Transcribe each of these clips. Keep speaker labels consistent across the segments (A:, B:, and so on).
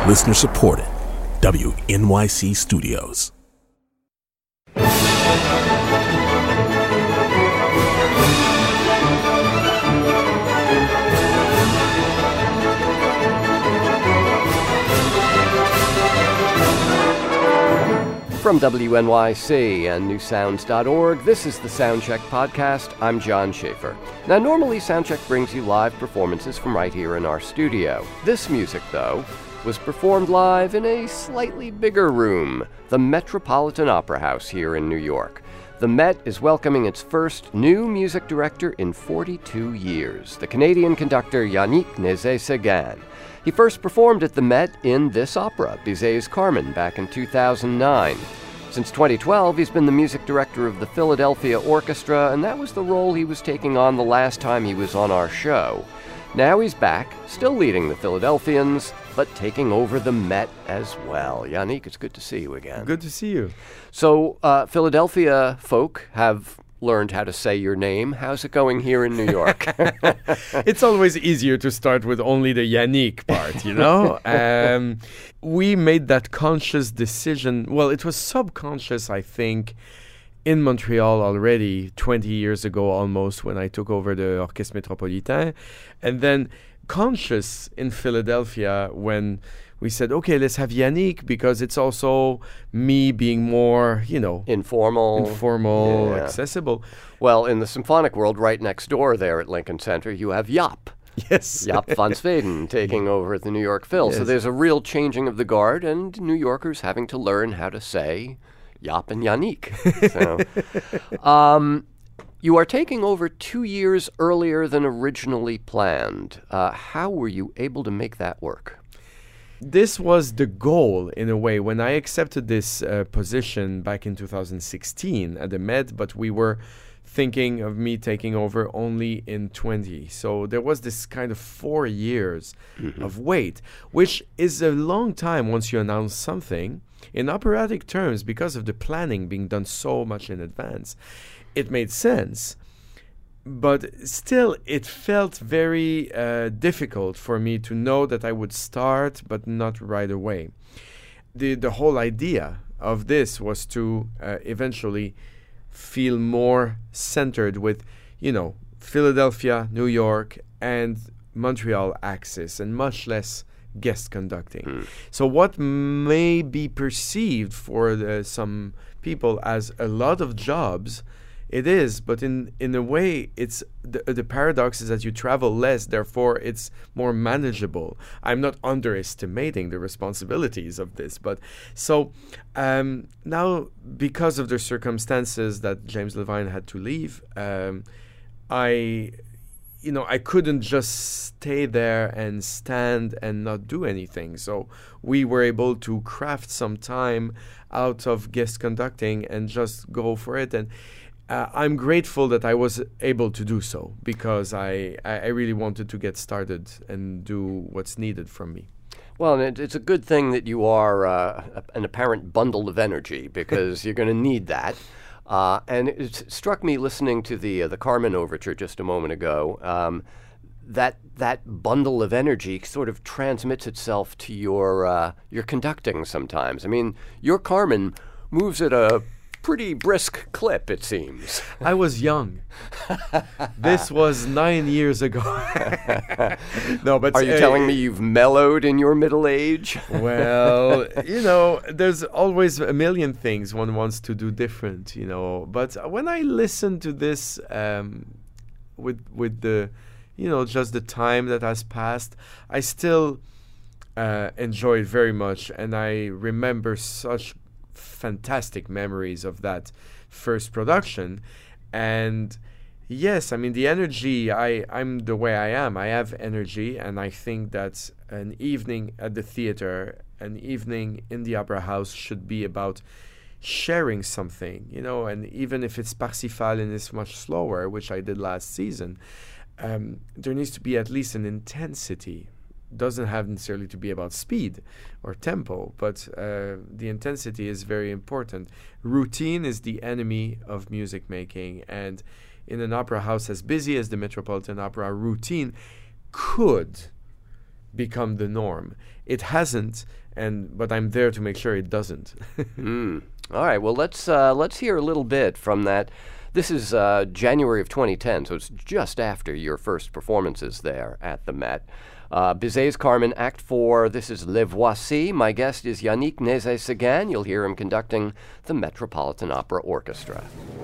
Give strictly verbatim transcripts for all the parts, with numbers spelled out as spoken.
A: Listener supported. W N Y C Studios.
B: From W N Y C and new sounds dot org, this is the Soundcheck Podcast. I'm John Schaefer. Now, normally Soundcheck brings you live performances from right here in our studio. This music, though, was performed live in a slightly bigger room, the Metropolitan Opera House here in New York. The Met is welcoming its first new music director in forty-two years, the Canadian conductor Yannick Nézet-Séguin. He first performed at the Met in this opera, Bizet's Carmen, back in two thousand nine. Since twenty twelve, he's been the music director of the Philadelphia Orchestra, and that was the role he was taking on the last time he was on our show. Now he's back, still leading the Philadelphians, but taking over the Met as well. Yannick, it's good to see you again.
C: Good to see you.
B: So, uh, Philadelphia folk have learned how to say your name. How's it going here in New York?
C: It's always easier to start with only the Yannick part, you know? um, we made that conscious decision. Well, it was subconscious, I think, in Montreal already twenty years ago almost, when I took over the Orchestre Métropolitain. And then conscious in Philadelphia when we said, okay, let's have Yannick, because it's also me being more, you know,
B: Informal.
C: informal,
B: Yeah.
C: accessible.
B: Well, in the symphonic world, right next door there at Lincoln Center, you have Jaap.
C: Yes.
B: Jaap van Zweden taking over at the New York Phil. So
C: Yes.
B: there's a real changing of the guard, and New Yorkers having to learn how to say Jaap and Yannick. So, um, you are taking over two years earlier than originally planned. Uh, how were you able to make that work?
C: This was the goal, in a way, when I accepted this uh, position back in two thousand sixteen at the Met, but we were thinking of me taking over only in twenty. So there was this kind of four years mm-hmm. of wait, which is a long time once you announce something. In operatic terms, because of the planning being done so much in advance, it made sense. But still, it felt very uh, difficult for me to know that I would start, but not right away. The the whole idea of this was to uh, eventually feel more centered with, you know, Philadelphia, New York, and Montreal axis, and much less guest conducting. Mm. So what may be perceived for the, some people as a lot of jobs, it is, but in, in a way, it's the, the paradox is that you travel less, therefore it's more manageable. I'm not underestimating the responsibilities of this, but so um, now, because of the circumstances that James Levine had to leave, um, I, you know, I couldn't just stay there and stand and not do anything. So we were able to craft some time out of guest conducting and just go for it. And Uh, I'm grateful that I was able to do so, because I, I, I really wanted to get started and do what's needed from me.
B: Well, and it, it's a good thing that you are uh, a, an apparent bundle of energy, because you're going to need that. Uh, and it struck me listening to the uh, the Carmen Overture just a moment ago, um, that that bundle of energy sort of transmits itself to your uh, your conducting sometimes. I mean, your Carmen moves at a pretty brisk clip, it seems.
C: I was young. This was nine years ago. No, but
B: are you
C: uh,
B: telling me you've mellowed in your middle age?
C: Well, you know, there's always a million things one wants to do different, you know. But when I listen to this, um, with with the, you know, just the time that has passed, I still uh, enjoy it very much, and I remember such fantastic memories of that first production. And yes, I mean, the energy, I, I'm the way I am. I have energy, and I think that an evening at the theater, an evening in the opera house should be about sharing something, you know, and even if it's Parsifal and it's much slower, which I did last season, um, there needs to be at least an intensity. Doesn't have necessarily to be about speed or tempo, but uh, the intensity is very important. Routine is the enemy of music making, and in an opera house as busy as the Metropolitan Opera, routine could become the norm. It hasn't, and but I'm there to make sure it doesn't.
B: mm. All right. Well, let's uh, let's hear a little bit from that. This is uh, January of twenty ten, so it's just after your first performances there at the Met. Uh, Bizet's Carmen, Act four. This is Les Voici. My guest is Yannick Nézet-Séguin. You'll hear him conducting the Metropolitan Opera Orchestra.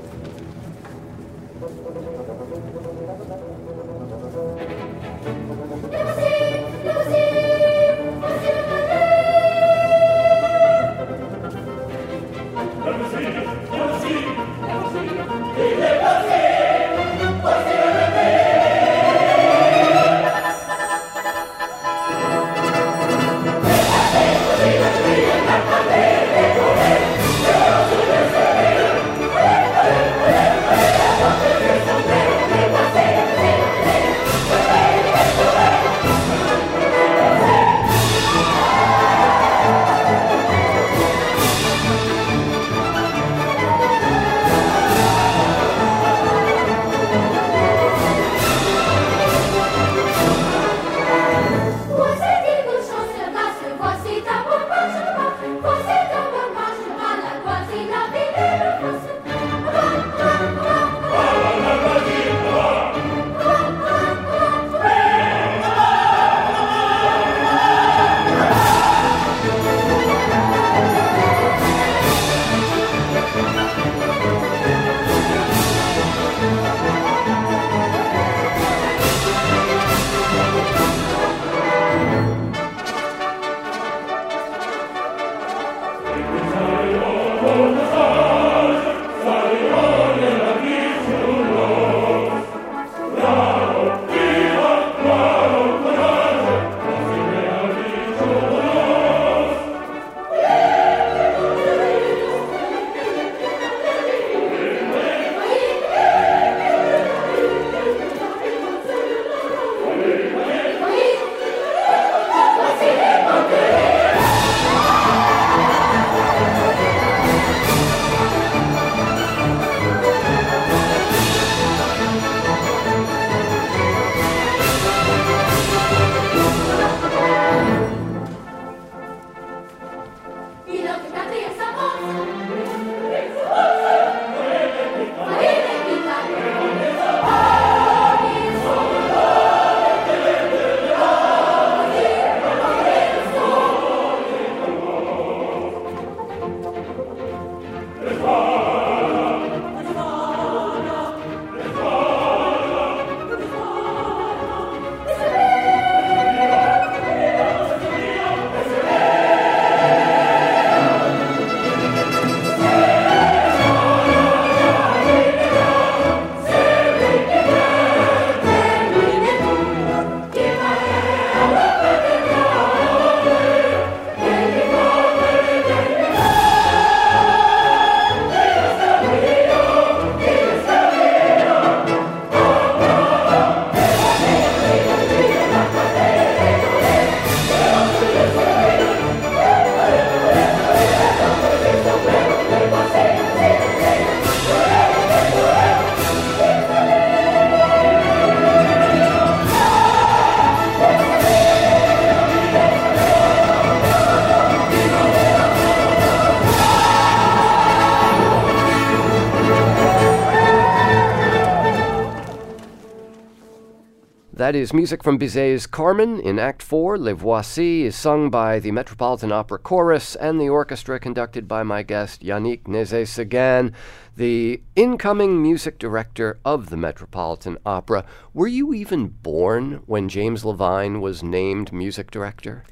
B: That is music from Bizet's Carmen in Act four. Les Voici is sung by the Metropolitan Opera Chorus and the orchestra conducted by my guest Yannick Nézet-Séguin, the incoming music director of the Metropolitan Opera. Were you even born when James Levine was named music director?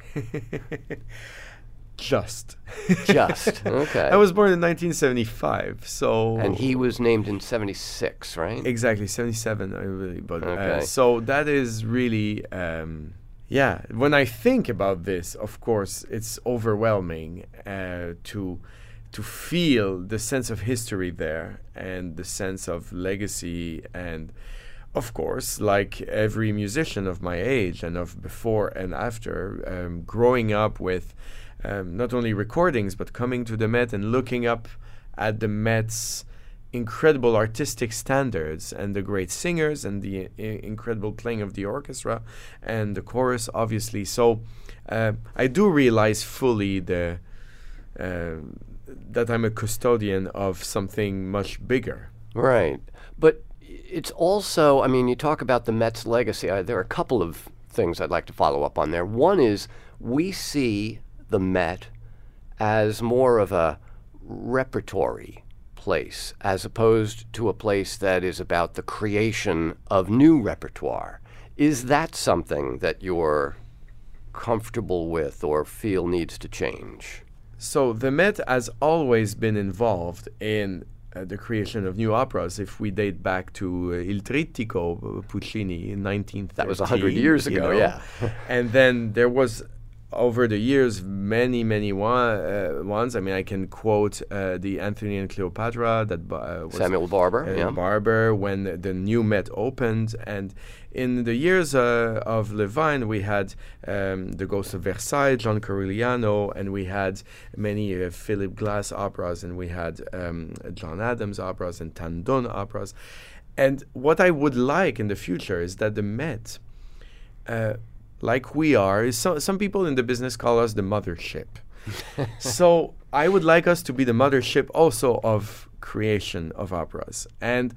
C: Just.
B: Just, okay.
C: I was born in nineteen seventy-five, so...
B: And he was named in seventy-six, right?
C: Exactly, seventy-seven, I really... But,
B: okay.
C: uh, so that is really... Um, yeah, when I think about this, of course, it's overwhelming uh, to to feel the sense of history there and the sense of legacy and... Of course, like every musician of my age and of before and after, um, growing up with um, not only recordings, but coming to the Met and looking up at the Met's incredible artistic standards and the great singers and the I- incredible playing of the orchestra and the chorus, obviously. So uh, I do realize fully the uh, that I'm a custodian of something much bigger.
B: Right. But it's also, I mean, you talk about the Met's legacy. Uh, there are a couple of things I'd like to follow up on there. One is we see the Met as more of a repertory place as opposed to a place that is about the creation of new repertoire. Is that something that you're comfortable with or feel needs to change?
C: So the Met has always been involved in uh, the creation of new operas. If we date back to uh, Il Trittico, uh, Puccini in nineteen thirteen.
B: That was one hundred years ago,
C: you know?
B: yeah.
C: And then there was, over the years, many, many one, uh, ones. I mean, I can quote uh, the Anthony and Cleopatra, that uh, was
B: Samuel Barber,
C: uh,
B: yeah.
C: Barber, when the new Met opened. And in the years uh, of Levine, we had um, The Ghost of Versailles, John Corigliano, and we had many uh, Philip Glass operas, and we had um, John Adams operas and Tandon operas. And what I would like in the future is that the Met, uh, like we are, is so, some people in the business call us the mothership. So I would like us to be the mothership also of creation of operas. And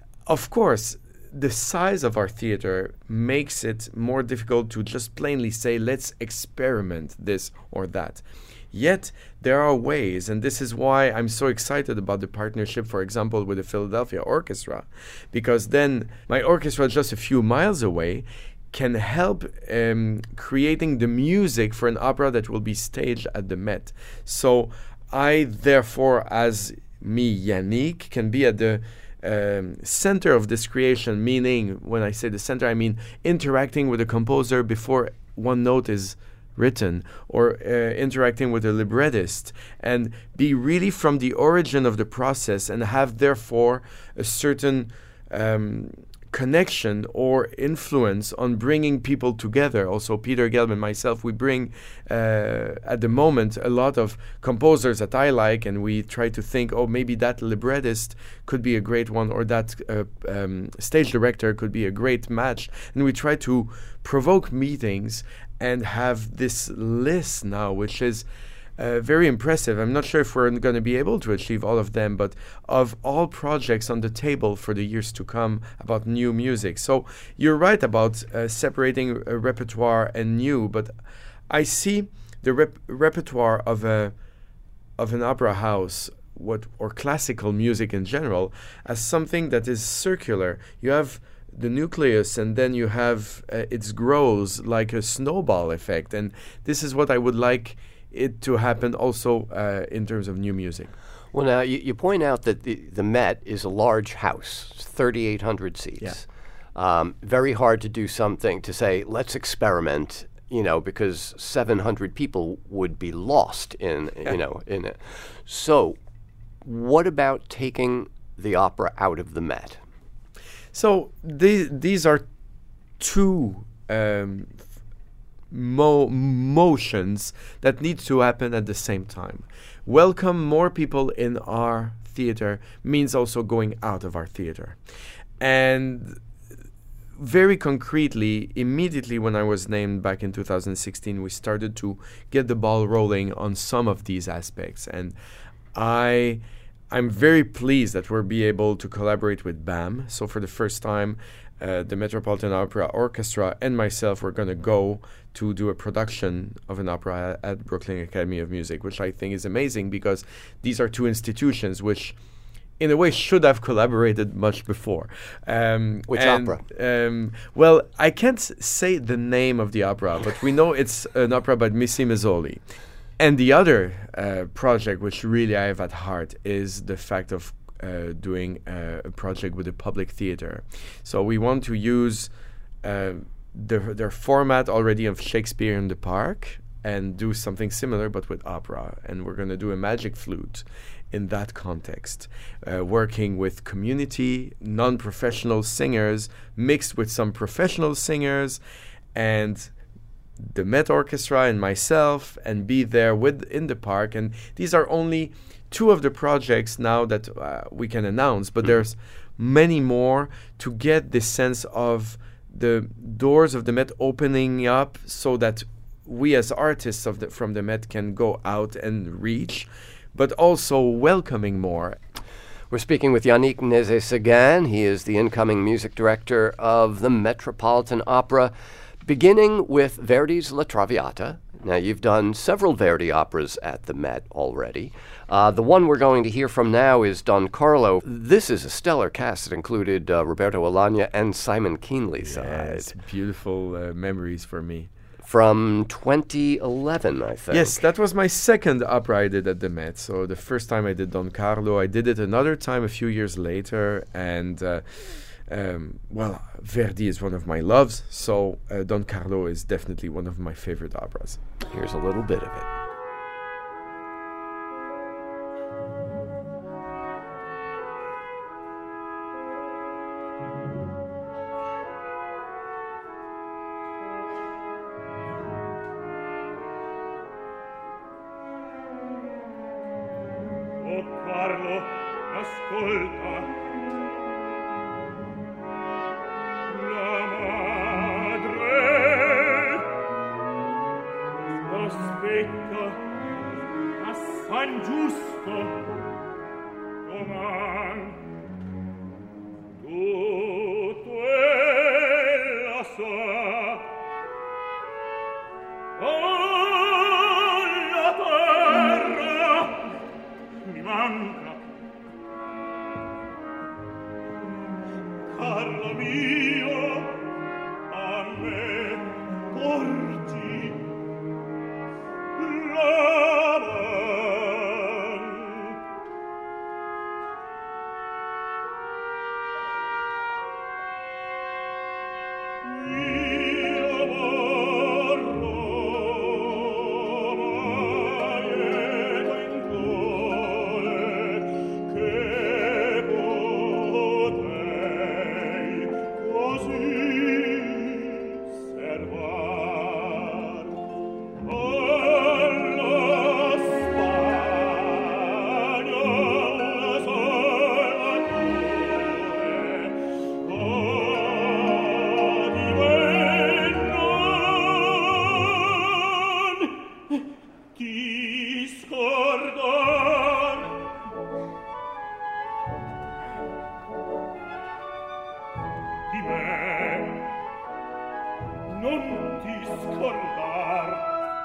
C: of course, the size of our theater makes it more difficult to just plainly say, let's experiment this or that. Yet there are ways, and this is why I'm so excited about the partnership, for example, with the Philadelphia Orchestra, because then my orchestra just a few miles away can help um, creating the music for an opera that will be staged at the Met. So I, therefore, as me, Yannick, can be at the um, center of this creation, meaning, when I say the center, I mean interacting with the composer before one note is written, or uh, interacting with a librettist, and be really from the origin of the process and have, therefore, a certain um, connection or influence on bringing people together. Also, Peter Gelb and myself, we bring uh, at the moment a lot of composers that I like, and we try to think, oh, maybe that librettist could be a great one, or that uh, um, stage director could be a great match. And we try to provoke meetings and have this list now, which is Uh, very impressive. I'm not sure if we're going to be able to achieve all of them, but of all projects on the table for the years to come about new music. So you're right about uh, separating uh, repertoire and new, but I see the rep- repertoire of a of an opera house, what or classical music in general, as something that is circular. You have the nucleus, and then you have uh, it grows like a snowball effect, and this is what I would like it to happen also uh, in terms of new music.
B: Well, now, you, you point out that the, the Met is a large house, thirty-eight hundred seats.
C: Yeah.
B: Um, very hard to do something, to say, let's experiment, you know, because seven hundred people would be lost in,
C: Yeah.
B: you know, in it. So what about taking the opera out of the Met?
C: So the, these are two um, Mo- motions that need to happen at the same time. Welcome more people in our theater means also going out of our theater. And very concretely, immediately when I was named back in two thousand sixteen, we started to get the ball rolling on some of these aspects. And I, I'm very pleased that we'll be able to collaborate with B A M. So for the first time, uh, the Metropolitan Opera Orchestra and myself were going to go to do a production of an opera at Brooklyn Academy of Music, which I think is amazing, because these are two institutions which, in a way, should have collaborated much before. Um,
B: Which
C: and,
B: opera?
C: Um, well, I can't say the name of the opera, but we know it's an opera by Missy Mazzoli. And the other uh, project, which really I have at heart, is the fact of uh, doing uh, a project with a public theater. So we want to use uh, the, their format already of Shakespeare in the Park and do something similar, but with opera. And we're going to do a magic flute in that context, uh, working with community, non-professional singers, mixed with some professional singers, and the Met Orchestra and myself, and be there with in the park. And these are only two of the projects now that uh, we can announce, but
B: Mm.
C: there's many more to get this sense of the doors of the Met opening up so that we as artists of the, from the Met can go out and reach, but also welcoming more.
B: We're speaking with Yannick Nézet-Séguin. He is the incoming music director of the Metropolitan Opera, beginning with Verdi's La Traviata. Now, you've done several Verdi operas at the Met already. Uh, the one we're going to hear from now is Don Carlo. This is a stellar cast. It included uh, Roberto Alagna and Simon Keenley.
C: Yes, beautiful uh, memories for me.
B: From twenty eleven, I think.
C: Yes, that was my second opera I did at the Met. So the first time I did Don Carlo, I did it another time a few years later. And, uh, um, well, Verdi is one of my loves. So uh, Don Carlo is definitely one of my favorite operas.
B: Here's a little bit of it.
D: Carlo, ascolta. La madre aspetta a San Giusto doman. Tutto ella sa. Alla terra mi manca. Carlo mio, a me porti la man. Io vorrò lieto in cuore che potei così servar alla Spagna un salvatore. Oh, di me non ti scordar. Di me non ti scordar.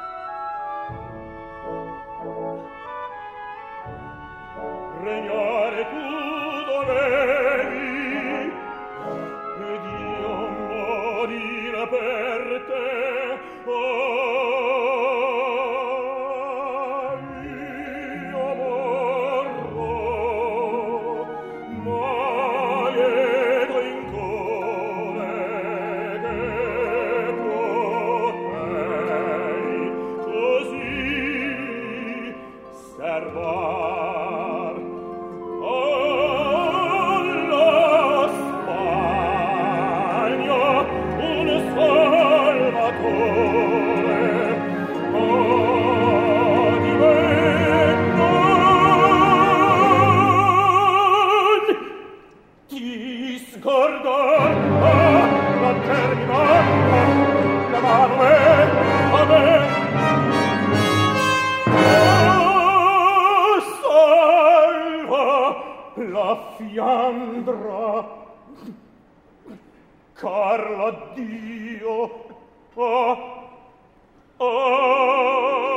D: Regnare tu dovevi ed io morire per te. Oh, io morrò ma lieto in cuore che potei così servar alla Spagna un salvatore. Oh, di me non ti scordar. La termina la mano è a me. Oh, salva la Fiandra. Carlo, addio. Oh, oh.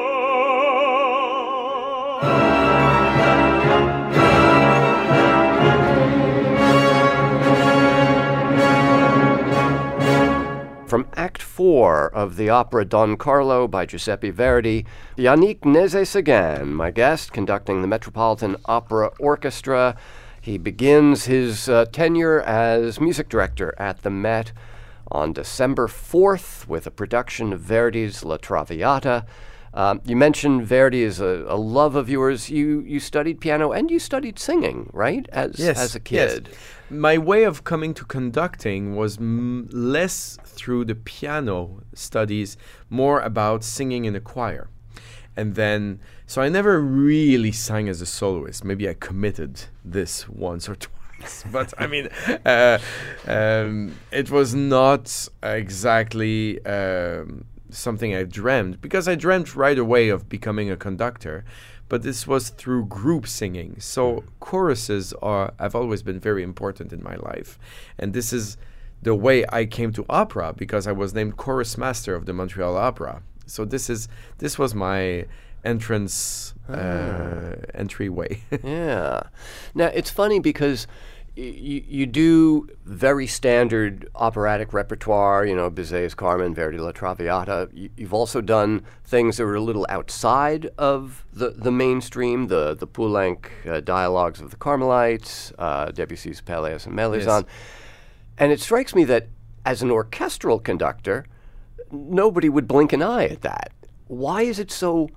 B: From Act Four of the opera Don Carlo by Giuseppe Verdi, Yannick Nézet-Séguin, my guest, conducting the Metropolitan Opera Orchestra. He begins his uh, tenure as music director at the Met on December fourth with a production of Verdi's La Traviata. Um, you mentioned Verdi is a, a love of yours. You you studied piano and you studied singing, right? As
C: Yes,
B: as a kid.
C: yes. My way of coming to conducting was m- less through the piano studies, more about singing in a choir. And then, so I never really sang as a soloist. Maybe I committed this once or twice. But I mean, uh, um, it was not exactly um, something I dreamt, because I dreamt right away of becoming a conductor. But this was through group singing. So choruses are have always been very important in my life. And this is the way I came to opera, because I was named chorus master of the Montreal Opera. So this is this was my entrance uh, ah. entryway.
B: Yeah. Now, it's funny because y- you do very standard operatic repertoire, you know, Bizet's Carmen, Verdi La Traviata. Y- you've also done things that were a little outside of the, the mainstream, the, the Poulenc uh, dialogues of the Carmelites, uh, Debussy's Pelléas and Melisande. Yes. And it strikes me that as an orchestral conductor, nobody would blink an eye at that. Why is it so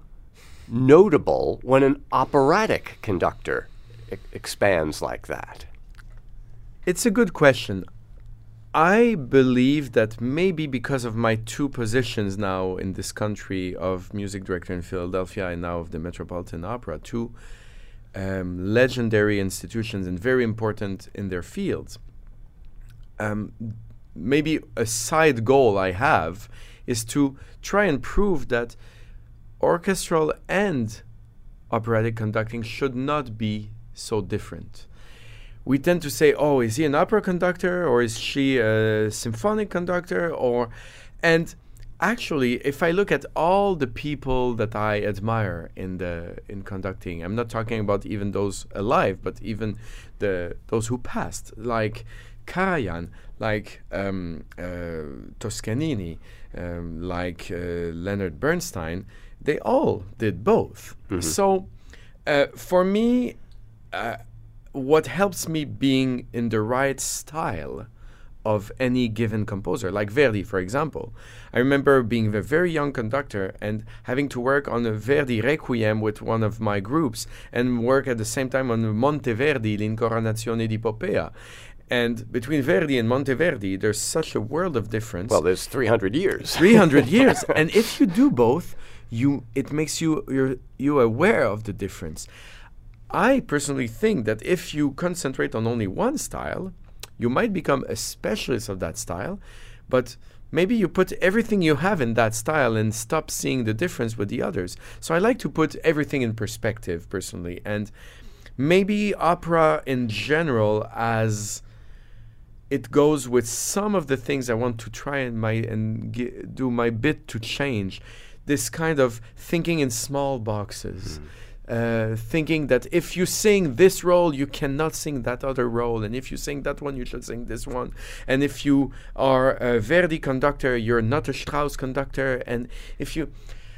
B: notable when an operatic conductor e- expands like that?
C: It's a good question. I believe that maybe because of my two positions now in this country of music director in Philadelphia and now of the Metropolitan Opera, two um, legendary institutions and very important in their fields, um, maybe a side goal I have is to try and prove that orchestral and operatic conducting should not be so different. We tend to say, oh, is he an opera conductor or is she a symphonic conductor? Or, and actually, if I look at all the people that I admire in the in conducting, I'm not talking about even those alive, but even the those who passed, like Karajan, like um, uh, Toscanini, um, like uh, Leonard Bernstein, they all did both. Mm-hmm. So uh, for me, uh, what helps me being in the right style of any given composer, like Verdi, for example. I remember being a very young conductor and having to work on a Verdi Requiem with one of my groups and work at the same time on Monteverdi, L'Incoronazione di Poppea. And between Verdi and Monteverdi, there's such a world of difference.
B: Well, there's three hundred years.
C: three hundred years. And if you do both, you it makes you you're, you aware of the difference. I personally think that if you concentrate on only one style, you might become a specialist of that style, but maybe you put everything you have in that style and stop seeing the difference with the others. So I like to put everything in perspective, personally. And maybe opera in general, as it goes with some of the things I want to try and, my, and g- do my bit to change, this kind of thinking in small boxes. Mm. Uh, thinking that if you sing this role, you cannot sing that other role. And if you sing that one, you should sing this one. And if you are a Verdi conductor, you're not a Strauss conductor. And if you...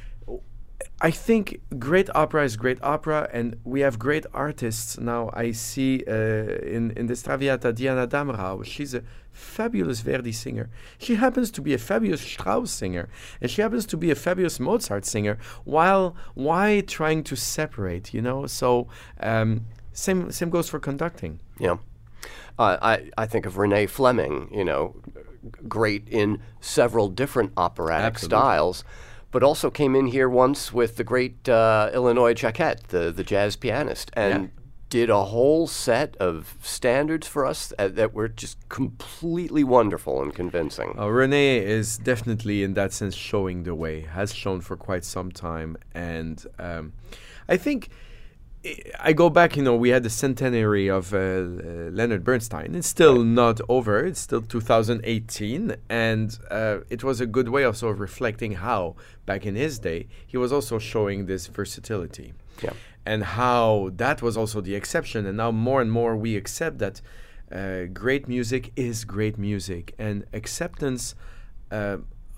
C: I think great opera is great opera, and we have great artists now. I see uh, in, in this Traviata Diana Damrau. She's a fabulous Verdi singer. She happens to be a fabulous Strauss singer, and she happens to be a fabulous Mozart singer. While why trying to separate, you know? So um, same same goes for conducting.
B: Yeah, uh, I I think of Renee Fleming. You know, great in several different operatic
C: Absolutely.
B: styles. But also came in here once with the great uh, Illinois Jacquet, the, the jazz pianist, and yeah. did a whole set of standards for us uh, that were just completely wonderful and convincing.
C: Uh, Renee is definitely, in that sense, showing the way, has shown for quite some time. And um, I think... I go back, you know, we had the centenary of uh, uh, Leonard Bernstein. It's still right. not over. It's still two thousand eighteen. And uh, it was a good way also of reflecting how, back in his day, he was also showing this versatility.
B: Yeah.
C: And how that was also the exception. And now more and more we accept that uh, great music is great music. And acceptance uh,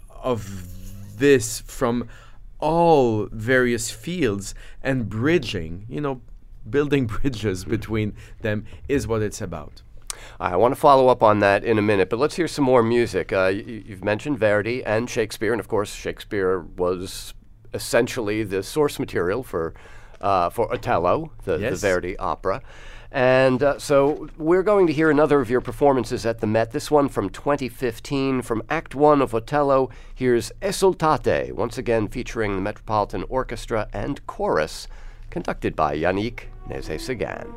C: of this from all various fields and bridging, you know, building bridges between them is what it's about.
B: I want to follow up on that in a minute, but let's hear some more music. Uh, you, you've mentioned Verdi and Shakespeare, and of course Shakespeare was essentially the source material for uh, for Otello, the,
C: yes.
B: the Verdi opera. And uh, so we're going to hear another of your performances at the Met, this one from twenty fifteen, from Act One of Otello. Here's Esultate, once again featuring the Metropolitan Orchestra and Chorus, conducted by Yannick Nézet-Séguin.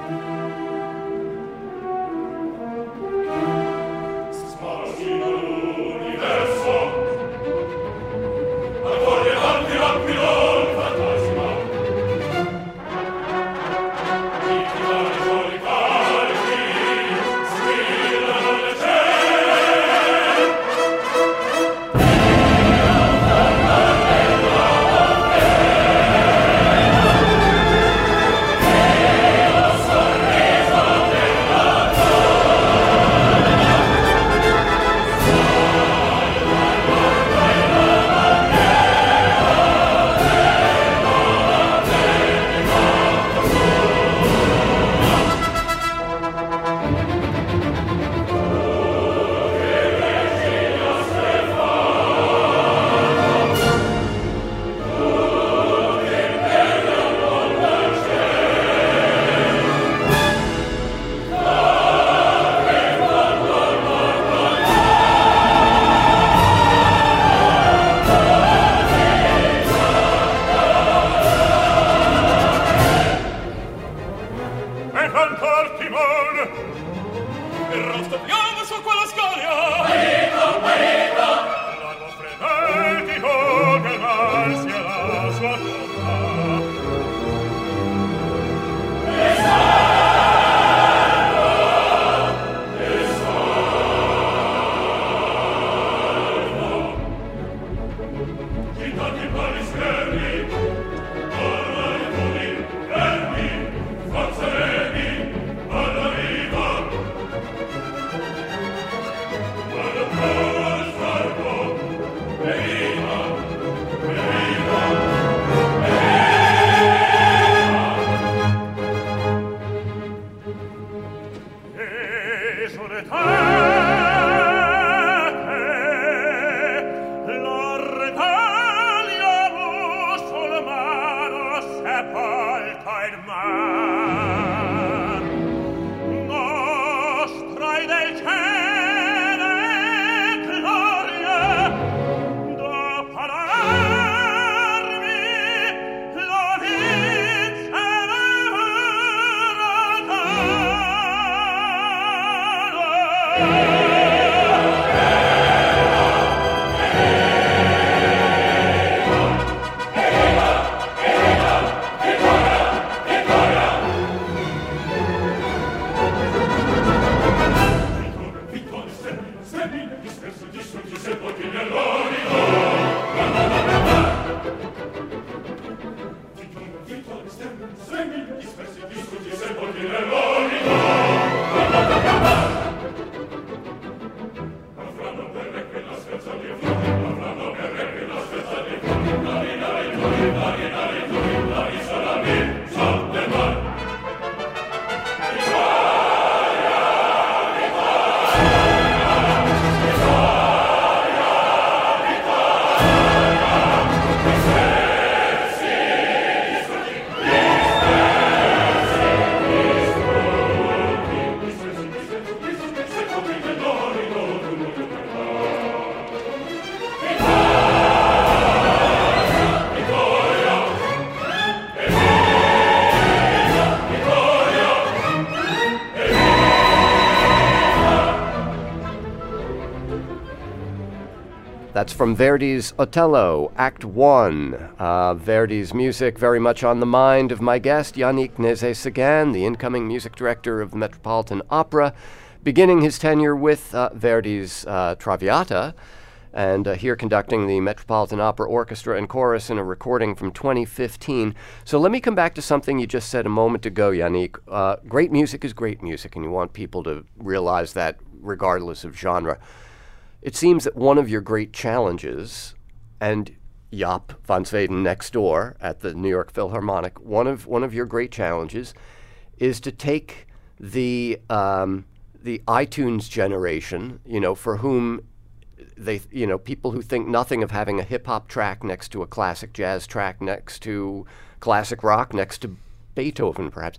B: That's from Verdi's Otello, Act One. Uh, Verdi's music very much on the mind of my guest, Yannick Nézet-Séguin, the incoming music director of the Metropolitan Opera, beginning his tenure with uh, Verdi's uh, Traviata, and uh, here conducting the Metropolitan Opera Orchestra and Chorus in a recording from twenty fifteen. So let me come back to something you just said a moment ago, Yannick. Uh, great music is great music, and you want people to realize that regardless of genre. It seems that one of your great challenges, and Jaap van Zweden next door at the New York Philharmonic, one of one of your great challenges is to take the um, the iTunes generation, you know, for whom they, you know, people who think nothing of having a hip hop track next to a classic jazz track, next to classic rock, next to Beethoven, perhaps.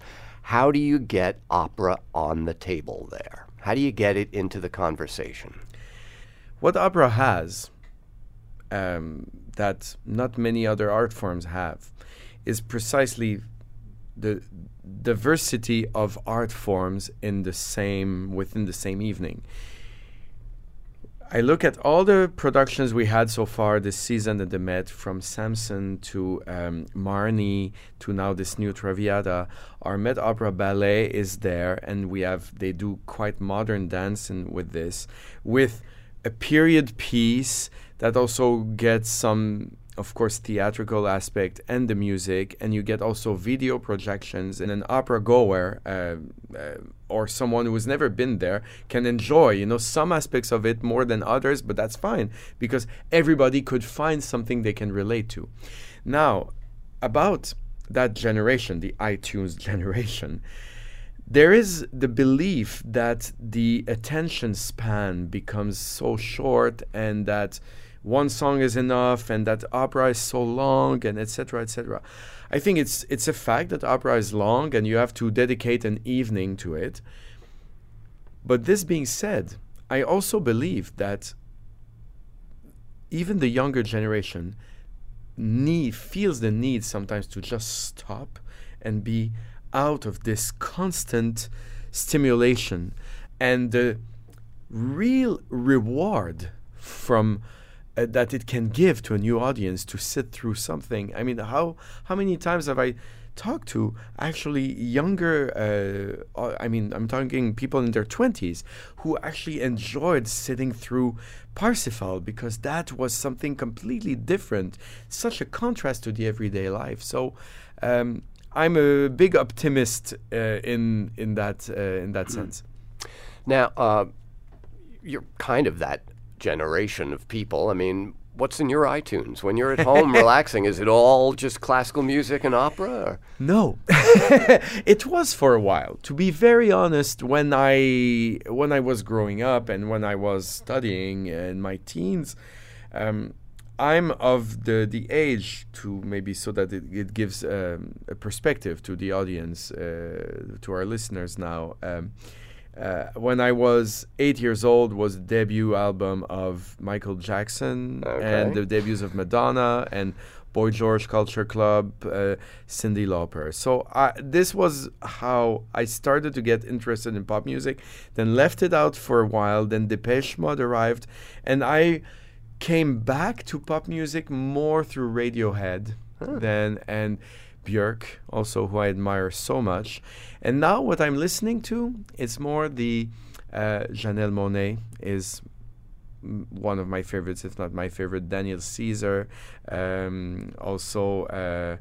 B: how do you get opera on the table there? How do you get it into the conversation?
C: What opera has um, that not many other art forms have is precisely the diversity of art forms in the same within the same evening. I look at all the productions we had so far this season at the Met, from Samson to um, Marnie to now this new Traviata. Our Met Opera Ballet is there, and we have they do quite modern dancing with this, with a period piece that also gets some, of course, theatrical aspect and the music, and you get also video projections, and an opera goer uh, uh, or someone who has never been there can enjoy, you know, some aspects of it more than others, but that's fine because everybody could find something they can relate to. Now, about that generation, the iTunes generation, there is the belief that the attention span becomes so short and that one song is enough and that opera is so long and et cetera, et cetera. I think it's it's a fact that opera is long and you have to dedicate an evening to it. But this being said, I also believe that even the younger generation need feels the need sometimes to just stop and be out of this constant stimulation, and the real reward from uh, that it can give to a new audience to sit through something. I mean, how how many times have I talked to actually younger, uh, I mean, I'm talking people in their twenties who actually enjoyed sitting through Parsifal because that was something completely different, such a contrast to the everyday life. So um, I'm a big optimist uh, in in that uh, in that mm. sense.
B: Now, uh, you're kind of that generation of people. I mean, what's in your iTunes when you're at home relaxing? Is it all just classical music and opera? Or?
C: No, it was for a while. To be very honest, when I when I was growing up and when I was studying in my teens. Um, I'm of the, the age to maybe so that it, it gives um, a perspective to the audience, uh, to our listeners now. Um, uh, when I was eight years old was the debut album of Michael Jackson okay. and the debuts of Madonna and Boy George Culture Club, uh, Cyndi Lauper. So I, this was how I started to get interested in pop music, then left it out for a while, then Depeche Mode arrived, and I came back to pop music more through Radiohead huh. than and Björk, also who I admire so much. And now what I'm listening to, it's more the uh, Janelle Monáe is m- one of my favorites, if not my favorite. Daniel Caesar, um, also. Uh,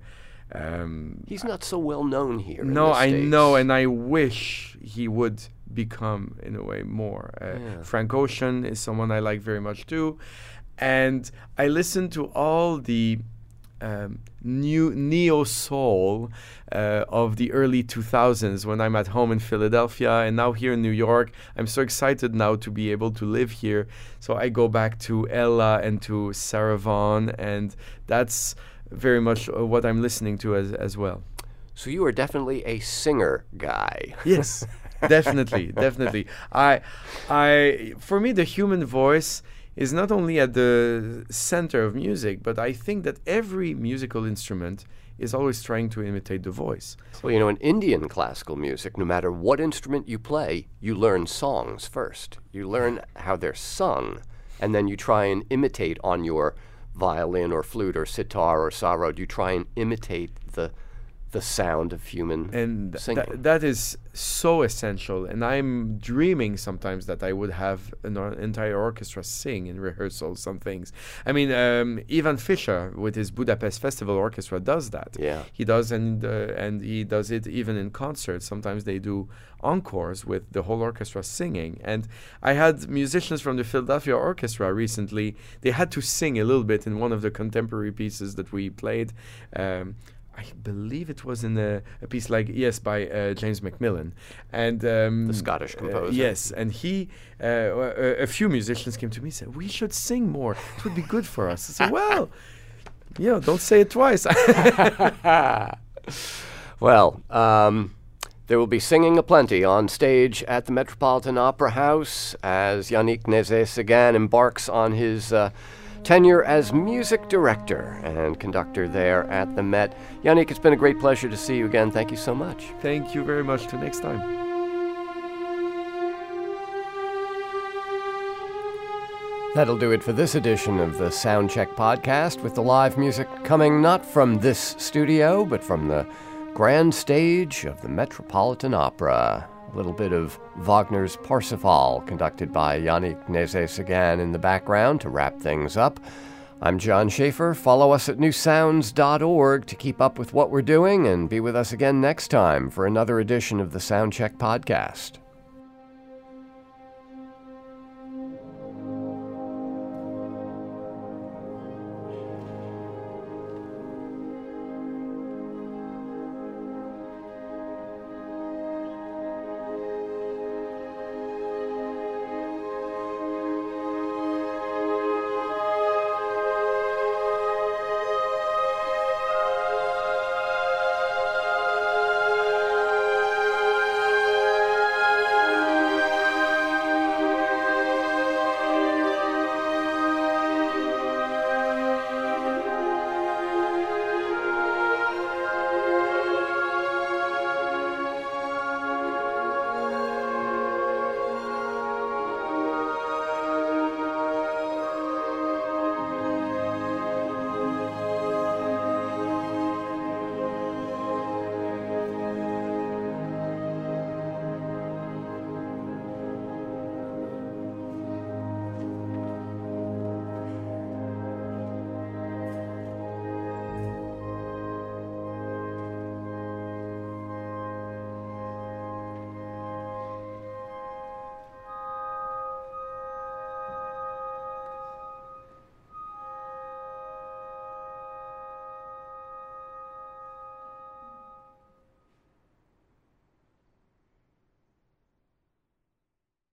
C: um,
B: He's not so well known here.
C: No,
B: in the
C: I
B: States.
C: know, and I wish he would become, in a way, more. Uh,
B: yeah.
C: Frank Ocean is someone I like very much too. And I listened to all the um, new neo-soul uh, of the early two thousands when I'm at home in Philadelphia and now here in New York. I'm so excited now to be able to live here. So I go back to Ella and to Sarah Vaughan, and that's very much uh, what I'm listening to as, as well.
B: So you are definitely a singer guy.
C: Yes, definitely, definitely. I, I, for me, the human voice is not only at the center of music, but I think that every musical instrument is always trying to imitate the voice.
B: Well, you know, in Indian classical music, no matter what instrument you play, you learn songs first. You learn how they're sung, and then you try and imitate on your violin or flute or sitar or sarod. You try and imitate the the sound of human
C: and th-
B: singing.
C: Th- that is so essential. And I'm dreaming sometimes that I would have an or- entire orchestra sing in rehearsal some things. I mean, um, Ivan Fischer with his Budapest Festival Orchestra does that.
B: Yeah.
C: He does, and uh, and he does it even in concerts. Sometimes they do encores with the whole orchestra singing. And I had musicians from the Philadelphia Orchestra recently. They had to sing a little bit in one of the contemporary pieces that we played. Um, I believe it was in a, a piece like, yes, by uh, James Macmillan. And um,
B: the Scottish composer.
C: Uh, yes, and he, uh, a, a few musicians came to me and said, we should sing more. It would be good for us. I said, well, you know, don't say it twice.
B: Well, um, There will be singing aplenty on stage at the Metropolitan Opera House as Yannick Nézet-Séguin embarks on his uh, tenure as music director and conductor there at the Met. Yannick, it's been a great pleasure to see you again. Thank you so much.
C: Thank you very much. Till next time.
B: That'll do it for this edition of the Soundcheck Podcast, with the live music coming not from this studio, but from the grand stage of the Metropolitan Opera. A little bit of Wagner's Parsifal, conducted by Yannick Nézet-Séguin in the background to wrap things up. I'm John Schaefer. Follow us at new sounds dot org to keep up with what we're doing, and be with us again next time for another edition of the Soundcheck Podcast.